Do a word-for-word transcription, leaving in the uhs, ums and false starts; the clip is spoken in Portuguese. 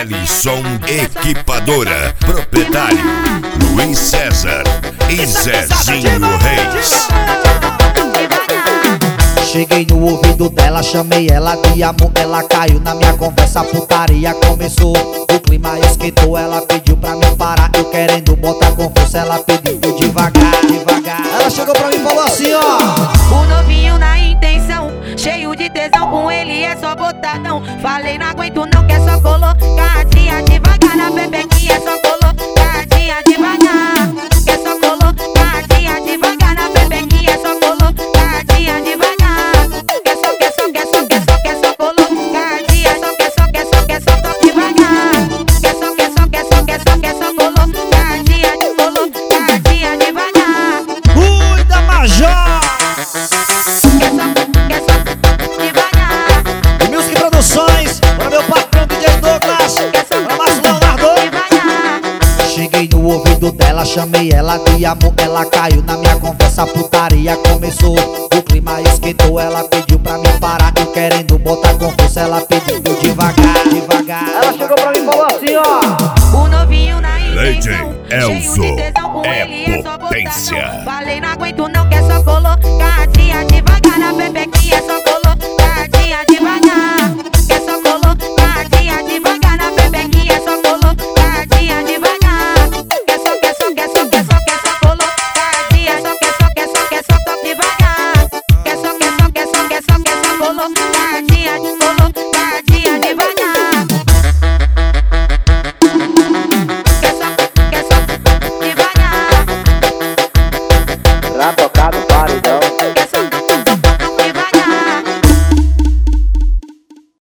Ellison Equipadora, proprietário Luiz César e Zezinho Reis. Cheguei no ouvido dela, chamei ela de amor. Ela caiu na minha conversa, a putaria começou. O clima esquentou, ela pediu pra me parar. Eu querendo botar com força, ela pediu devagar, devagar. Ela chegou pra mim e falou assim, ó: o novinho na intenção, cheio de tesão, com ele é só botadão. Falei, não aguento não, que é só colocadinha devagar. Na bebequinha é só colocadinha devagar. Que é só colocadinha devagar. Na bebequinha é só colocadinha devagar. Que só, que só, que só, que só, que só colocadinha. Só, que só, que só, que só, só devagar. Que só, que só, que só, que só, que só colocadinha, colocadinha devagar. Cuida, Major! Music Produções, para meu patrão D J Douglas, para Márcio Leonardo. Cheguei no ouvido dela, chamei ela de amor. Ela caiu na minha conversa, a putaria começou. O clima esquentou, ela pediu pra me parar. Eu querendo botar com força, ela pediu devagar, devagar. Ela chegou pra mim e falou assim, ó: o novinho na intenção, Elzo cheio de tesão, com é ele é só potência. botadão. Falei, não aguento não, que é só colocadinha devagar. Na bebequinha é só colocadinha.